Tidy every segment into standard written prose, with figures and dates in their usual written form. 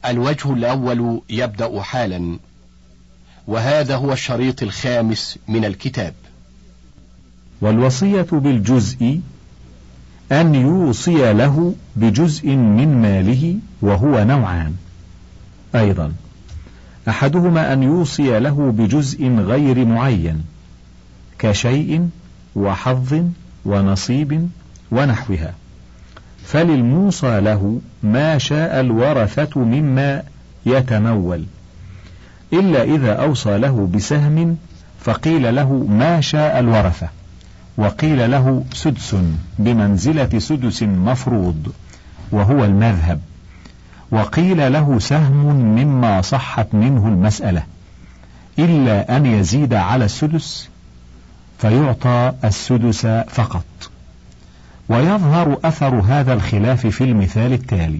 الوجه الأول يبدأ حالا، وهذا هو الشريط الخامس من الكتاب. والوصية بالجزء أن يوصي له بجزء من ماله، وهو نوعان أيضا: أحدهما أن يوصي له بجزء غير معين كشيء وحظ ونصيب ونحوها، فللموصى له ما شاء الورثة مما يتمول، إلا إذا أوصى له بسهم فقيل له ما شاء الورثة، وقيل له سدس بمنزلة سدس مفروض وهو المذهب، وقيل له سهم مما صحت منه المسألة، إلا أن يزيد على السدس فيعطى السدس فقط. ويظهر أثر هذا الخلاف في المثال التالي: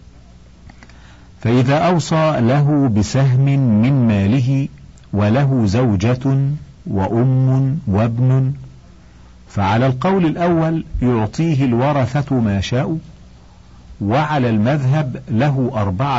فإذا أوصى له بسهم من ماله وله زوجة وأم وابن، فعلى القول الأول يعطيه الورثة ما شاء، وعلى المذهب له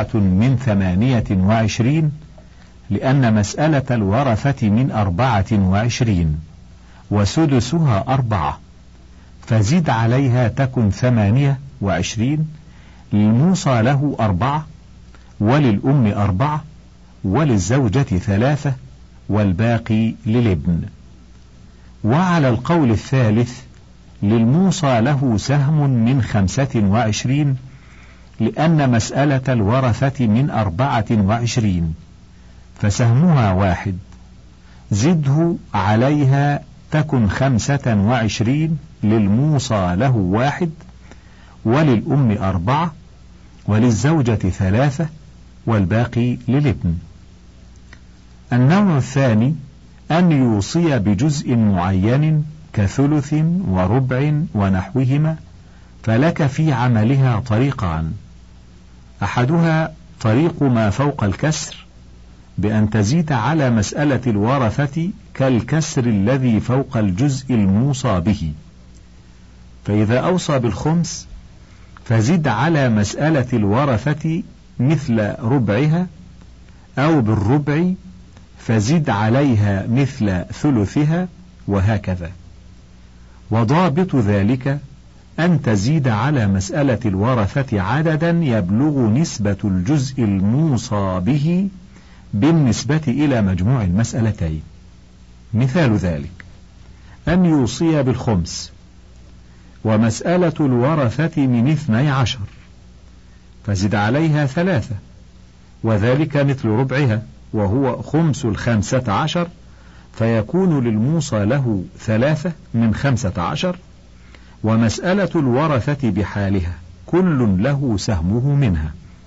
24 لأن مسألة الورثة من 24 وسدسها 4، فزد عليها تكن 28، للموصى له 4 وللأم 4 وللزوجة 3 والباقي للابن. وعلى القول الثالث للموصى له سهم من 25 لأن مسألة الورثة من 24 فسهمها 1، زده عليها تكن 25 للموصى له 1 وللأم 4 وللزوجة 3 والباقي للابن. النوع الثاني أن يوصي بجزء معين كثلث وربع ونحوهما، فلك في عملها طريقان: أحدها طريق ما فوق الكسر بأن تزيد على مسألة الورثة كالكسر الذي فوق الجزء الموصى به، فإذا أوصى بالخمس فزد على مسألة الورثة مثل ربعها، أو بالربع فزد عليها مثل ثلثها، وهكذا. وضابط ذلك أن تزيد على مسألة الورثة عددا يبلغ نسبة الجزء الموصى به بالنسبة إلى مجموع المسألتين. مثال ذلك أن يوصي بالخمس ومسألة الورثة من 12، فزد عليها 3، وذلك مثل ربعها وهو خمس 15، فيكون للموصى له 3 من 15، ومسألة الورثة بحالها كل له سهمه منها.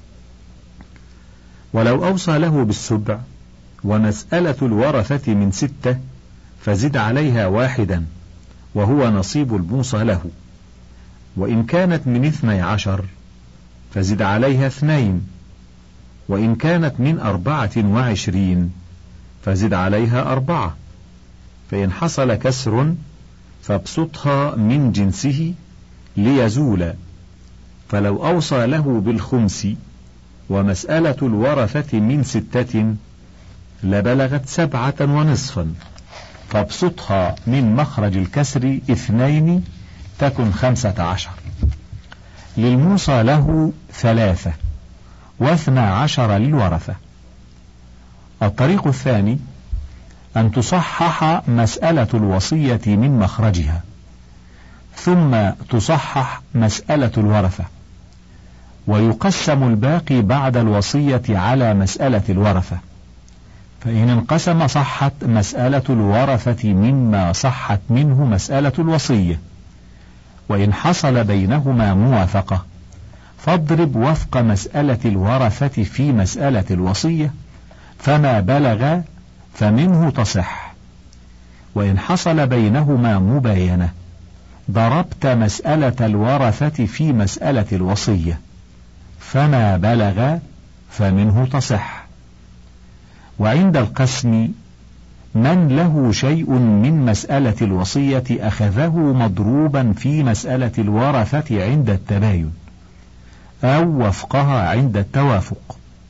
ولو أوصى له بالسبع ومسألة الورثة من 6، فزد عليها 1 وهو نصيب الموصى له، وإن كانت من 12 فزد عليها 2، وإن كانت من 24 فزد عليها 4، فإن حصل كسر فابسطها من جنسه ليزول. فلو أوصى له بالخمس ومسألة الورثة من 6 لبلغت 7.5، فابسطها من مخرج الكسر 2 تكن 15. للموصى له 3 و12 للورثة. الطريق الثاني أن تصحح مسألة الوصية من مخرجها، ثم تصحح مسألة الورثة، ويقسم الباقي بعد الوصية على مسألة الورثة، فإن انقسم صحت مسألة الورثة مما صحت منه مسألة الوصية، وإن حصل بينهما موافقة فاضرب وفق مسألة الورثة في مسألة الوصية، فما بلغ فمنه تصح. وإن حصل بينهما مباينة ضربت مسألة الورثة في مسألة الوصية، فما بلغ فمنه تصح. وعند القسم من له شيء من مسألة الوصية أخذه مضروبا في مسألة الورثة عند التباين، أو وفقها عند التوافق،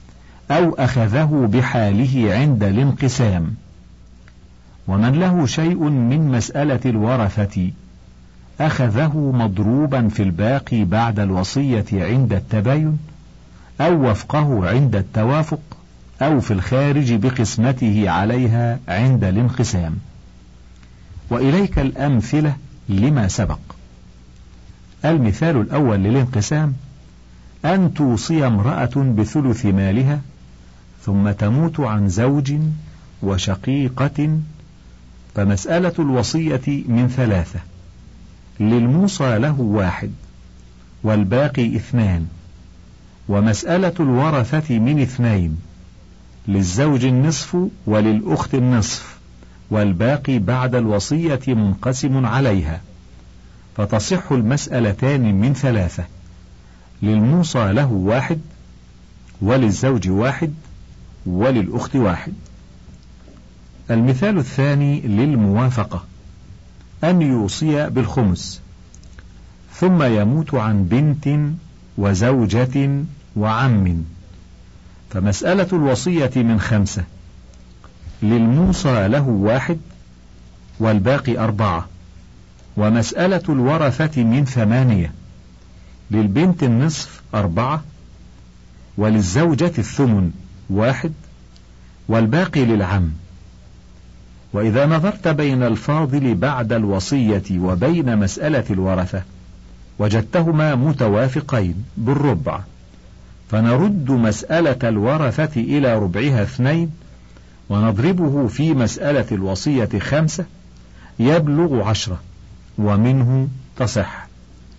أو أخذه بحاله عند الانقسام. ومن له شيء من مسألة الورثة أخذه مضروبا في الباقي بعد الوصية عند التباين، أو وفقه عند التوافق، أو في الخارج بقسمته عليها عند الانقسام. وإليك الأمثلة لما سبق. المثال الأول للانقسام: أن توصي امرأة بثلث مالها ثم تموت عن زوج وشقيقة، فمسألة الوصية من 3: للموصى له 1 والباقي 2، ومسألة الورثة من 2: للزوج النصف وللأخت النصف، والباقي بعد الوصية منقسم عليها، فتصح المسألتان من 3: للموصى له 1 وللزوج 1 وللأخت 1. المثال الثاني للموافقة: أن يوصي بالخمس ثم يموت عن بنت وزوجة وعم، فمسألة الوصية من 5: للموصى له 1 والباقي 4، ومسألة الورثة من 8: للبنت النصف 4 وللزوجة الثمن 1 والباقي للعم. وإذا نظرت بين الفاضل بعد الوصية وبين مسألة الورثة وجدتهما متوافقين بالربع، فنرد مسألة الورثة إلى ربعها 2 ونضربه في مسألة الوصية 5 يبلغ 10، ومنه تصح.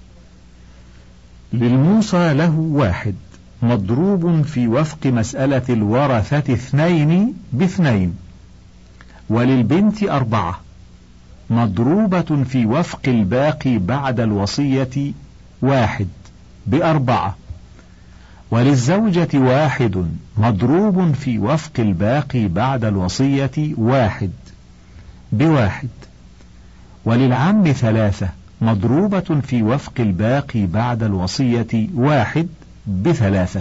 للموصى له 1 مضروب في وفق مسألة الورثة 2 ب2، وللبنت 4 مضروبة في وفق الباقي بعد الوصية 1 ب4، وللزوجة 1 مضروب في وفق الباقي بعد الوصية 1 ب1، وللعم 3 مضروبة في وفق الباقي بعد الوصية 1 ب3.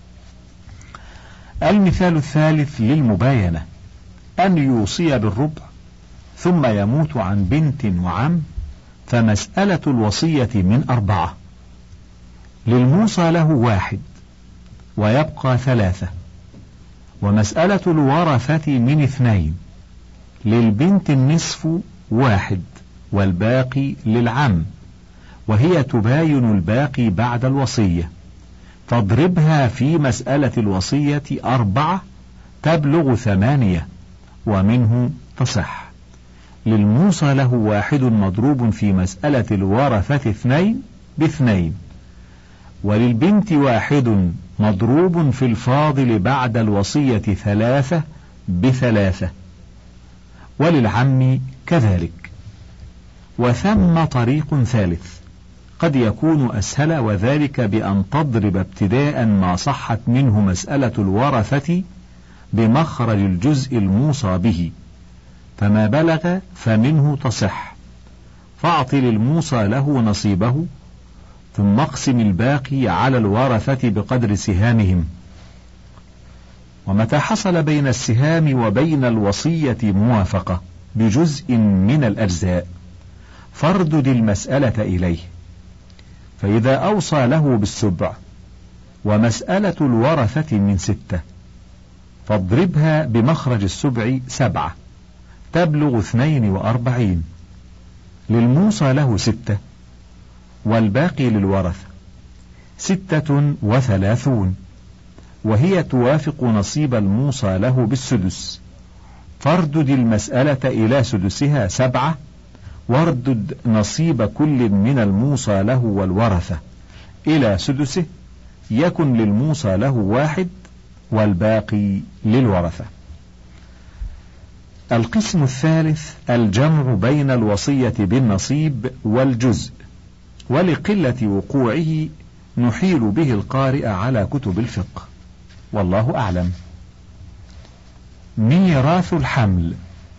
المثال الثالث للمباينة: أن يوصي بالربع ثم يموت عن بنت وعم، فمسألة الوصية من 4: للموصى له 1 ويبقى 3، ومسألة الورثة من 2: للبنت النصف 1 والباقي للعم، وهي تباين الباقي بعد الوصية، فاضربها في مسألة الوصية 4 تبلغ 8، ومنه تصح. للموصى له 1 مضروب في مسألة الورثة 2 ب2، وللبنت 1 مضروب في الفاضل بعد الوصية 3 ب3، وللعم كذلك. وثم طريق ثالث قد يكون أسهل، وذلك بأن تضرب ابتداء ما صحت منه مسألة الورثة بمخرج الجزء الموصى به، فما بلغ فمنه تصح، فأعط للموصى له نصيبه، ثم اقسم الباقي على الورثة بقدر سهامهم. ومتى حصل بين السهام وبين الوصية موافقة بجزء من الأجزاء فاردد المسألة إليه، فإذا أوصى له بالسبع ومسألة الورثة من 6 فاضربها بمخرج السبع 7 تبلغ 42، للموصى له 6 والباقي للورثة 36، وهي توافق نصيب الموصى له بالسدس، فاردد المسألة إلى سدسها 7، واردد نصيب كل من الموصى له والورثة إلى سدسه، يكن للموصى له 1 والباقي للورثة. القسم الثالث الجمع بين الوصية بالنصيب والجزء، ولقلة وقوعه نحيل به القارئ على كتب الفقه، والله أعلم. ميراث الحمل: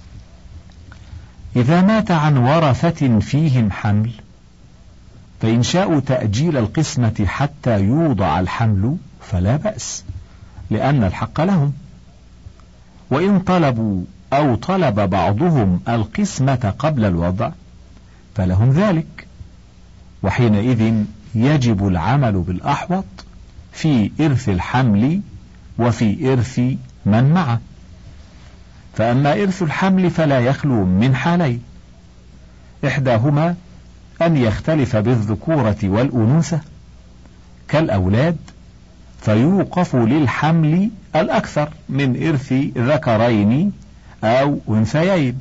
إذا مات عن ورثة فيهم حمل فإن شاءوا تأجيل القسمة حتى يوضع الحمل فلا بأس، لأن الحق لهم، وإن طلبوا أو طلب بعضهم القسمة قبل الوضع فلهم ذلك، وحينئذ يجب العمل بالأحوط في إرث الحمل وفي إرث من معه. فأما إرث الحمل فلا يخلو من حالين: إحداهما أن يختلف بالذكورة والأنوثة كالأولاد، فيوقف للحمل الأكثر من إرث ذكرين أو أنثيين.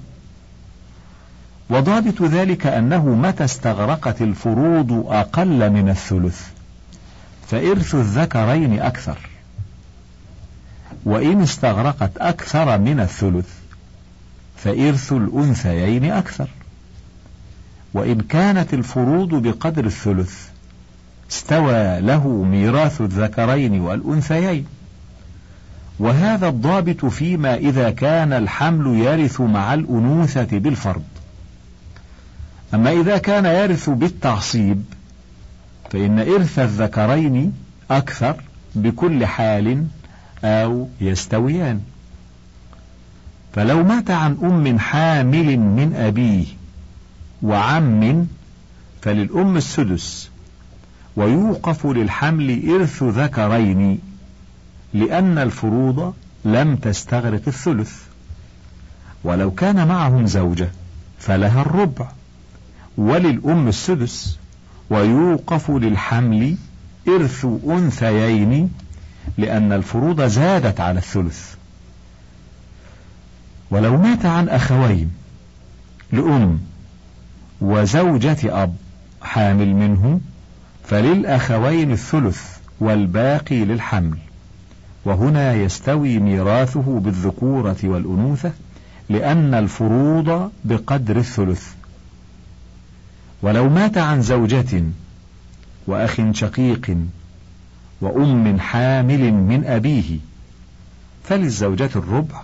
وضابط ذلك أنه متى استغرقت الفروض أقل من الثلث فإرث الذكرين أكثر، وإن استغرقت أكثر من الثلث فإرث الأنثيين أكثر. وإن كانت الفروض بقدر الثلث استوى له ميراث الذكرين والأنثيين، وهذا الضابط فيما إذا كان الحمل يرث مع الأنوثة بالفرض. أما إذا كان يرث بالتعصيب فإن إرث الذكرين أكثر بكل حال أو يستويان. فلو مات عن أم حامل من أبيه وعم فللأم السدس، ويوقف للحمل إرث ذكرين لأن الفروض لم تستغرق الثلث. ولو كان معهم زوجة فلها الربع وللأم السدس، ويوقف للحمل إرث أنثيين لأن الفروض زادت على الثلث. ولو مات عن أخوين لأم وزوجة أب حامل منه فللأخوين الثلث والباقي للحمل، وهنا يستوي ميراثه بالذكورة والأنوثة لأن الفروض بقدر الثلث. ولو مات عن زوجة وأخ شقيق وأم حامل من أبيه فللزوجة الربع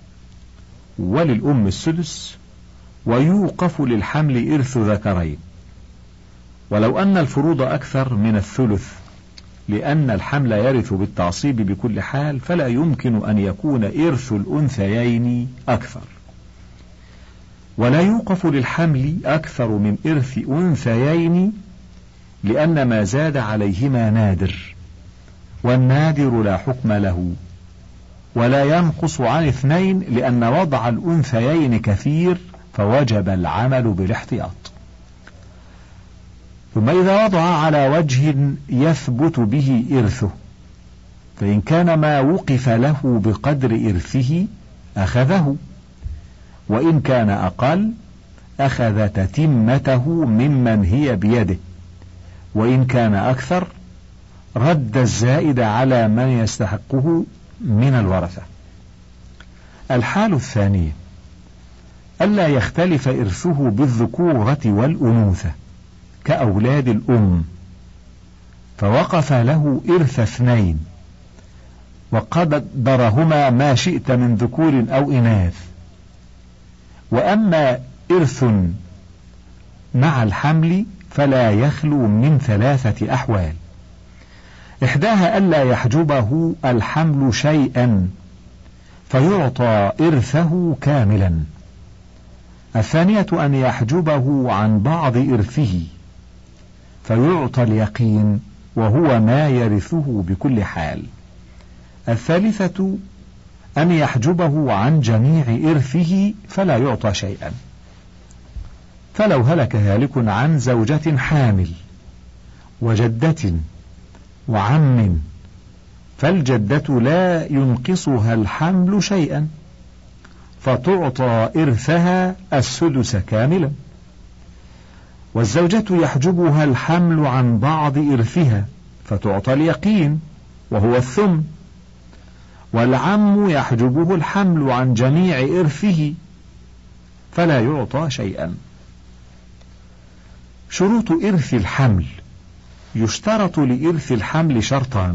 وللأم السدس، ويوقف للحمل إرث ذكرين. ولو أن الفروض أكثر من الثلث لأن الحمل يرث بالتعصيب بكل حال فلا يمكن أن يكون إرث الأنثيين أكثر. ولا يوقف للحمل أكثر من إرث أنثيين لأن ما زاد عليهما نادر، والنادر لا حكم له. ولا ينقص عن 2 لأن وضع الأنثيين كثير فوجب العمل بالاحتياط. ثم إذا وضع على وجه يثبت به إرثه فإن كان ما وقف له بقدر إرثه أخذه، وإن كان أقل أخذ تتمته ممن هي بيده، وإن كان أكثر رد الزائد على من يستحقه من الورثة. الحال الثانية ألا يختلف إرثه بالذكورة والأنوثة كأولاد الأم، فوقف له إرث 2 وقدرهما ما شئت من ذكور أو إناث. وأما إرث مع الحمل فلا يخلو من 3 أحوال: إحداها ألا يحجبه الحمل شيئا فيعطى إرثه كاملا، الثانية أن يحجبه عن بعض إرثه فيعطى اليقين وهو ما يرثه بكل حال، الثالثة أن يحجبه عن جميع إرثه فلا يعطى شيئا. فلو هلك هالك عن زوجة حامل وجدة وعم فالجدة لا ينقصها الحمل شيئا فتعطى إرثها السدس كاملا، والزوجة يحجبها الحمل عن بعض إرثها فتعطى اليقين وهو الثمن، والعم يحجبه الحمل عن جميع إرثه فلا يعطى شيئا. شروط إرث الحمل: يشترط لإرث الحمل شرطان: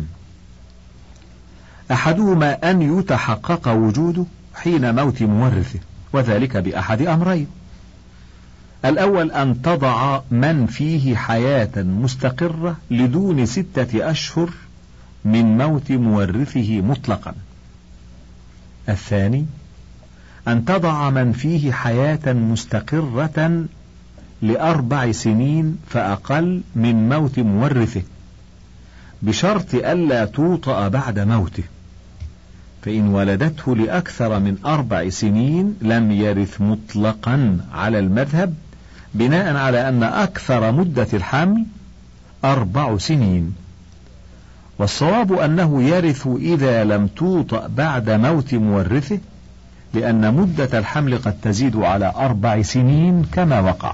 أحدهما أن يتحقق وجوده حين موت مورثه، وذلك بأحد أمرين: الأول أن تضع من فيه حياة مستقرة لدون 6 أشهر من موت مورثه مطلقا. الثاني أن تضع من فيه حياة مستقرة ل4 سنين فأقل من موت مورثه، بشرط ألا توطأ بعد موته، فإن ولدته لأكثر من 4 سنين لم يرث مطلقا على المذهب، بناء على أن أكثر مدة الحمل 4 سنين. والصواب أنه يرث إذا لم توطأ بعد موت مورثه، لأن مدة الحمل قد تزيد على 4 سنين كما وقع.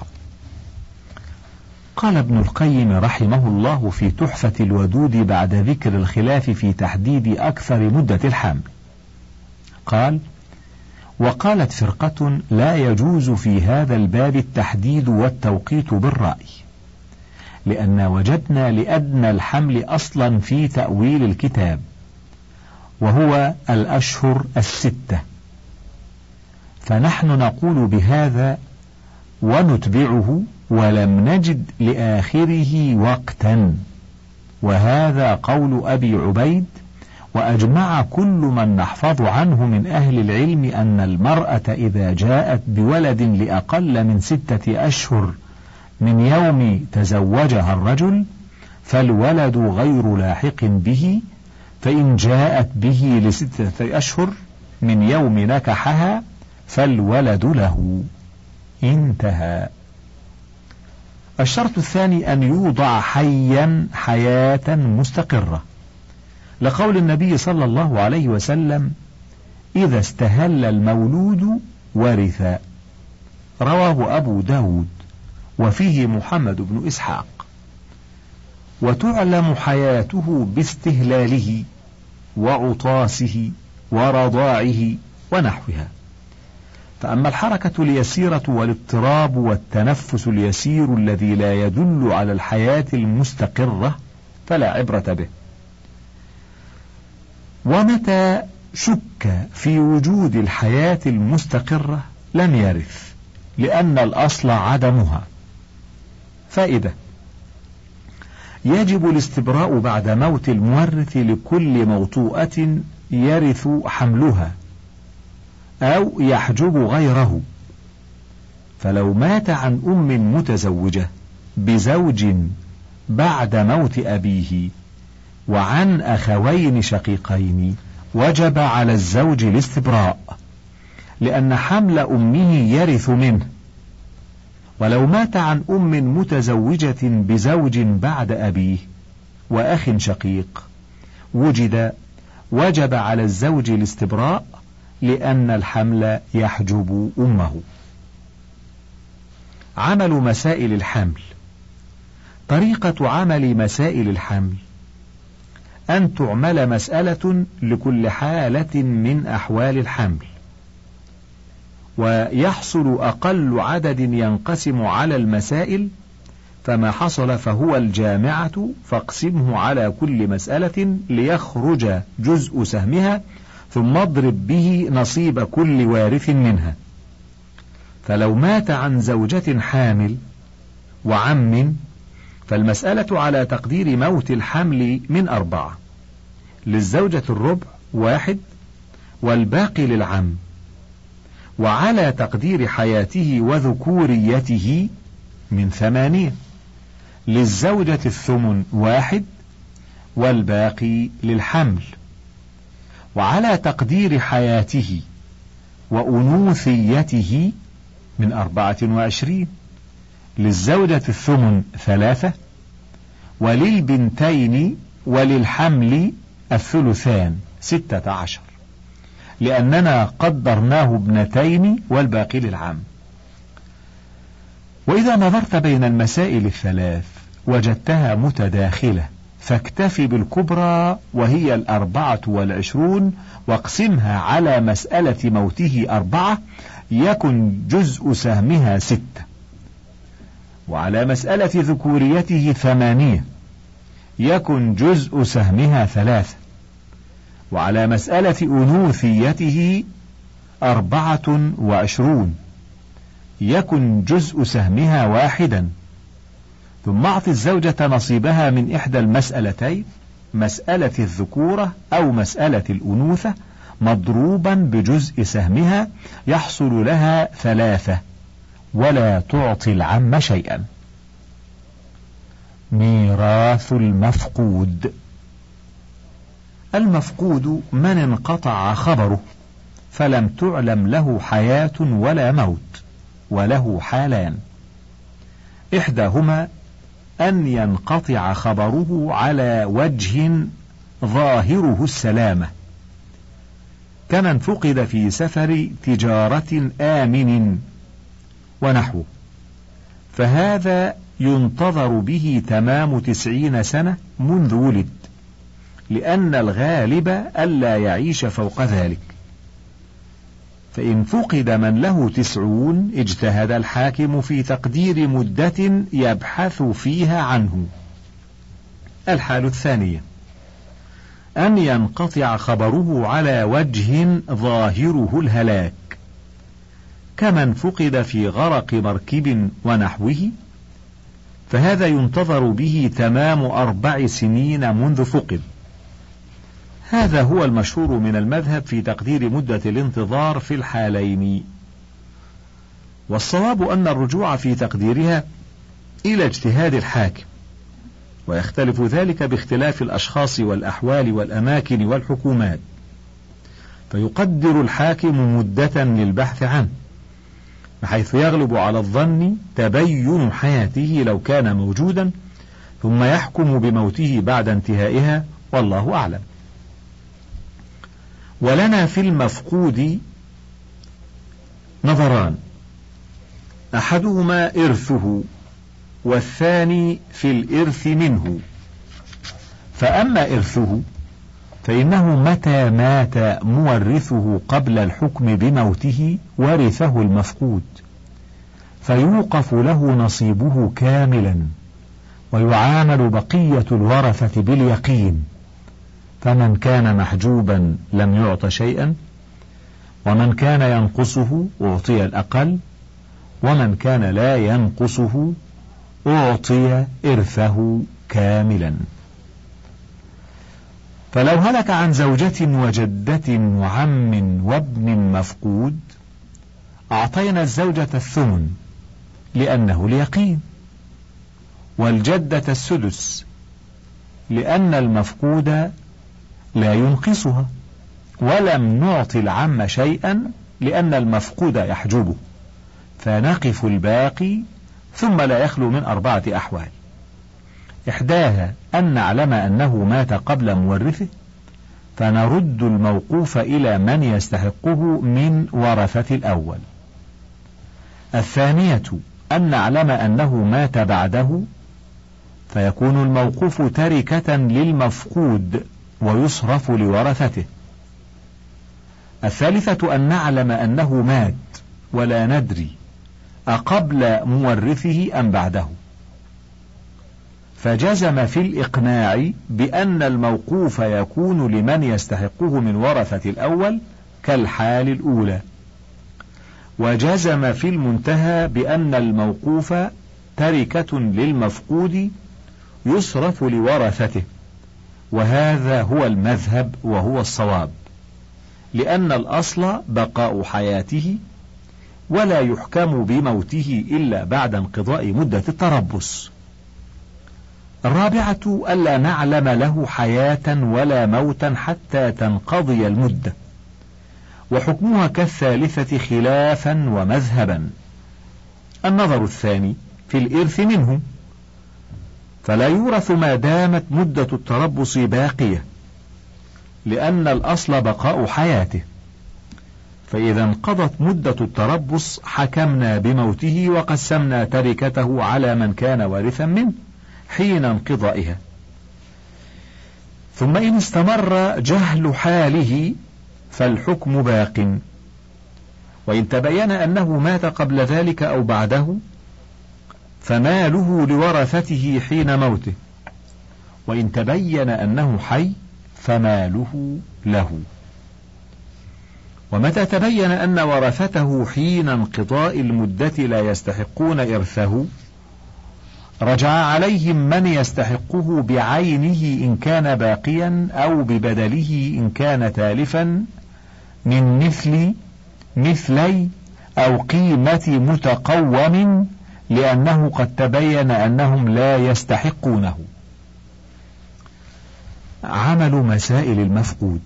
قال ابن القيم رحمه الله في تحفة الودود بعد ذكر الخلاف في تحديد أكثر مدة الحمل، قال: وقالت فرقة لا يجوز في هذا الباب التحديد والتوقيت بالرأي، لأن وجدنا لأدنى الحمل أصلا في تأويل الكتاب، وهو الأشهر 6، فنحن نقول بهذا ونتبعه، ولم نجد لآخره وقتا، وهذا قول أبي عبيد. وأجمع كل من نحفظ عنه من أهل العلم أن المرأة إذا جاءت بولد لأقل من 6 أشهر من يوم تزوجها الرجل فالولد غير لاحق به، فإن جاءت به ل6 أشهر من يوم نكحها فالولد له. انتهى. الشرط الثاني أن يوضع حيا حياة مستقرة، لقول النبي صلى الله عليه وسلم: إذا استهل المولود ورث، رواه أبو داود، وفيه محمد بن إسحاق. وتعلم حياته باستهلاله وعطاسه ورضاعه ونحوها. فأما الحركة اليسيرة والاضطراب والتنفس اليسير الذي لا يدل على الحياة المستقرة فلا عبرة به. ومتى شك في وجود الحياة المستقرة لم يرث، لأن الأصل عدمها. فائدة: يجب الاستبراء بعد موت المورث لكل موطوءة يرث حملها أو يحجب غيره. فلو مات عن أم متزوجة بزوج بعد موت أبيه وعن أخوين شقيقين وجب على الزوج الاستبراء، لأن حمل أمه يرث منه. ولو مات عن أم متزوجة بزوج بعد أبيه وأخ شقيق وجب على الزوج الاستبراء، لأن الحمل يحجب أمه. عمل مسائل الحمل. طريقة عمل مسائل الحمل أن تعمل مسألة لكل حالة من أحوال الحمل، ويحصل أقل عدد ينقسم على المسائل، فما حصل فهو الجامعة، فاقسمه على كل مسألة ليخرج جزء سهمها، ثم اضرب به نصيب كل وارث منها. فلو مات عن زوجة حامل وعم فالمسألة على تقدير موت الحمل من 4، للزوجة الربع 1 والباقي للعم، وعلى تقدير حياته وذكوريته من 8، للزوجة الثمن 1 والباقي للحمل، وعلى تقدير حياته وأنوثيته من 24، للزوجة الثمن 3 وللبنتين وللحمل 2 16، لأننا قدرناه 2 والباقي للعم. وإذا نظرت بين المسائل 3 وجدتها متداخلة فاكتفي بالكبرى وهي 24، واقسمها على مسألة موته 4 يكن جزء سهمها 6، وعلى مسألة ذكوريته 8 يكن جزء سهمها 3، وعلى مسألة أنوثيته 24 يكن جزء سهمها 1. ثم أعط الزوجة نصيبها من إحدى المسألتين مسألة الذكورة أو مسألة الأنوثة مضروبا بجزء سهمها يحصل لها 3 ولا تعطي العم شيئا. ميراث المفقود. المفقود من انقطع خبره فلم تعلم له حياة ولا موت، وله حالان: إحداهما أن ينقطع خبره على وجه ظاهره السلامة، كمن فقد في سفر تجارة آمن ونحوه، فهذا ينتظر به تمام 90 سنة منذ ولد، لأن الغالب ألا يعيش فوق ذلك. فإن فقد من له 90 اجتهد الحاكم في تقدير مدة يبحث فيها عنه. الحالة الثانية أن ينقطع خبره على وجه ظاهره الهلاك، كمن فقد في غرق مركب ونحوه، فهذا ينتظر به تمام 4 سنين منذ فقد. هذا هو المشهور من المذهب في تقدير مدة الانتظار في الحالين، والصواب أن الرجوع في تقديرها إلى اجتهاد الحاكم، ويختلف ذلك باختلاف الأشخاص والأحوال والأماكن والحكومات، فيقدر الحاكم مدة للبحث عنه، بحيث يغلب على الظن تبين حياته لو كان موجودا، ثم يحكم بموته بعد انتهائها، والله أعلم. ولنا في المفقود نظران: أحدهما إرثه، والثاني في الإرث منه. فأما إرثه فإنه متى مات مورثه قبل الحكم بموته ورثه المفقود، فيوقف له نصيبه كاملا، ويعامل بقية الورثة باليقين، فمن كان محجوبا لم يعط شيئا، ومن كان ينقصه أعطي الأقل، ومن كان لا ينقصه أعطي إرثه كاملا. فلو هلك عن زوجة وجدة وعم وابن مفقود أعطينا الزوجة 8 لأنه اليقين، والجدة 6 لأن المفقود لا ينقصها، ولم نعطي العم شيئا لأن المفقود يحجبه، فنقف الباقي، ثم لا يخلو من 4 أحوال: إحداها أن نعلم أنه مات قبل مورثه، فنرد الموقوف إلى من يستحقه من ورثة الأول. الثانية أن نعلم أنه مات بعده، فيكون الموقوف تركة للمفقود ويصرف لورثته. الثالثة أن نعلم أنه مات ولا ندري أقبل مورثه أم بعده، فجزم في الإقناع بأن الموقوف يكون لمن يستحقه من ورثة الأول كالحال الأولى، وجزم في المنتهى بأن الموقوف تركة للمفقود يصرف لورثته، وهذا هو المذهب وهو الصواب، لأن الأصل بقاء حياته، ولا يحكم بموته إلا بعد انقضاء مدة التربص. الرابعة ألا نعلم له حياة ولا موتا حتى تنقضي المدة، وحكمها كالثالثة خلافا ومذهبا. النظر الثاني في الإرث منه، فلا يورث ما دامت مدة التربص باقية، لأن الأصل بقاء حياته، فإذا انقضت مدة التربص حكمنا بموته وقسمنا تركته على من كان وارثا منه حين انقضائها. ثم إن استمر جهل حاله فالحكم باق، وإن تبين أنه مات قبل ذلك أو بعده فماله لورثته حين موته، وإن تبين أنه حي فماله له. ومتى تبين أن ورثته حين انقضاء المدة لا يستحقون إرثه رجع عليهم من يستحقه بعينه إن كان باقيا أو ببدله إن كان تالفا من مثلي أو قيمة متقوم، لأنه قد تبين أنهم لا يستحقونه. عمل مسائل المفقود: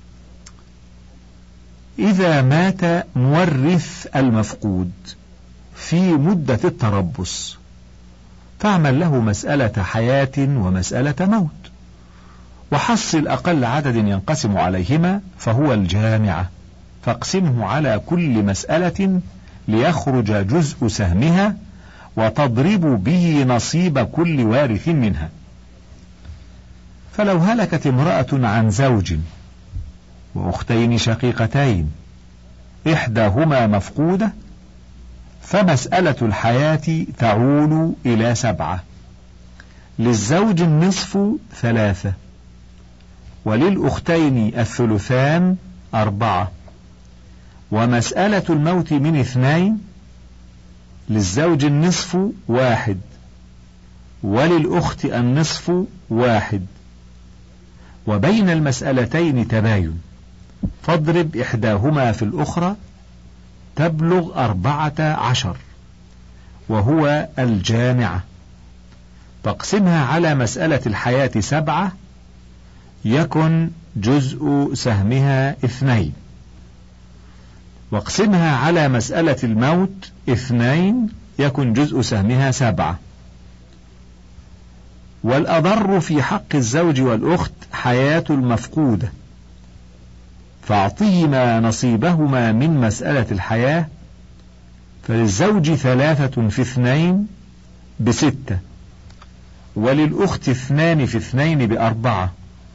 إذا مات مورث المفقود في مدة التربص فاعمل له مسألة حياة ومسألة موت، وحصل أقل عدد ينقسم عليهما فهو الجامعة، فاقسمه على كل مسألة ليخرج جزء سهمها، وتضرب به نصيب كل وارث منها. فلو هلكت امرأة عن زوج وأختين شقيقتين إحداهما مفقودة، فمسألة الحياة تعول إلى 7، للزوج النصف 3، وللأختين 2 4، ومسألة الموت من 2، للزوج النصف 1، وللأخت النصف 1، وبين المسألتين تباين، فاضرب إحداهما في الأخرى تبلغ 14، وهو الجامعة، فاقسمها على مسألة الحياة 7، يكن جزء سهمها 2، واقسمها على مسألة الموت 2، يكن جزء سهمها 7. والأضر في حق الزوج والأخت حياة المفقودة، فاعطهما نصيبهما من مسألة الحياة، فللزوج 3 في 2 ب6، وللأخت 2 في 2 ب4،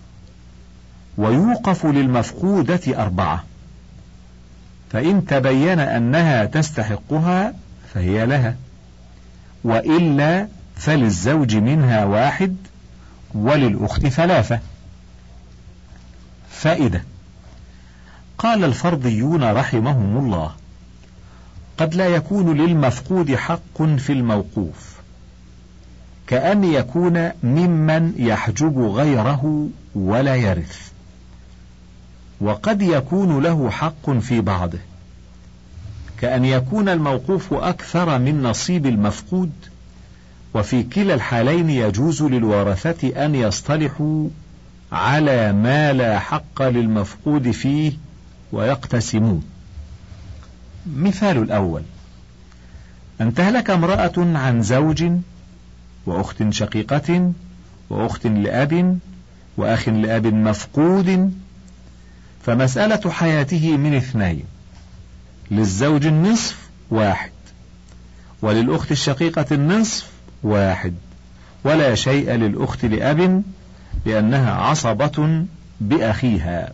ويوقف للمفقودة 4، فإن تبين أنها تستحقها فهي لها، وإلا فللزوج منها 1، وللأخت 3. فائدة: قال الفرضيون رحمهم الله: قد لا يكون للمفقود حق في الموقوف، كأن يكون ممن يحجب غيره ولا يرث، وقد يكون له حق في بعضه، كأن يكون الموقوف أكثر من نصيب المفقود، وفي كلا الحالين يجوز للورثة أن يصطلحوا على ما لا حق للمفقود فيه ويقتسمون. مثال الأول: أن تهلك امرأة عن زوج وأخت شقيقة وأخت لأب وأخ لأب مفقود، فمسألة حياته من 2، للزوج النصف 1، وللأخت الشقيقة النصف 1، ولا شيء للأخت لأب لأنها عصبة بأخيها.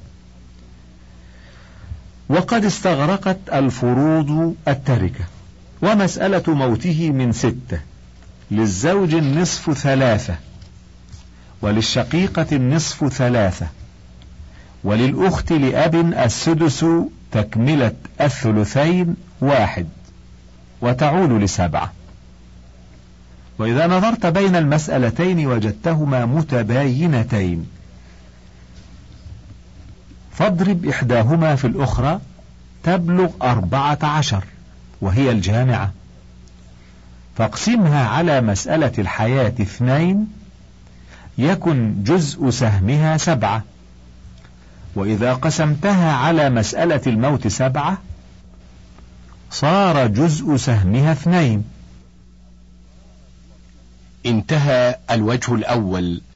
وقد استغرقت الفروض التركة، ومسألة موته من 6، للزوج النصف 3، وللشقيقة النصف 3، وللأخت لأب السدس تكملة 2 1، وتعول 7. وإذا نظرت بين المسألتين وجدتهما متباينتين، فاضرب إحداهما في الأخرى تبلغ 14، وهي الجامعة، فاقسمها على مسألة الحياة 2، يكن جزء سهمها 7. وإذا قسمتها على مسألة الموت 7 صار جزء سهمها 2. انتهى الوجه الأول.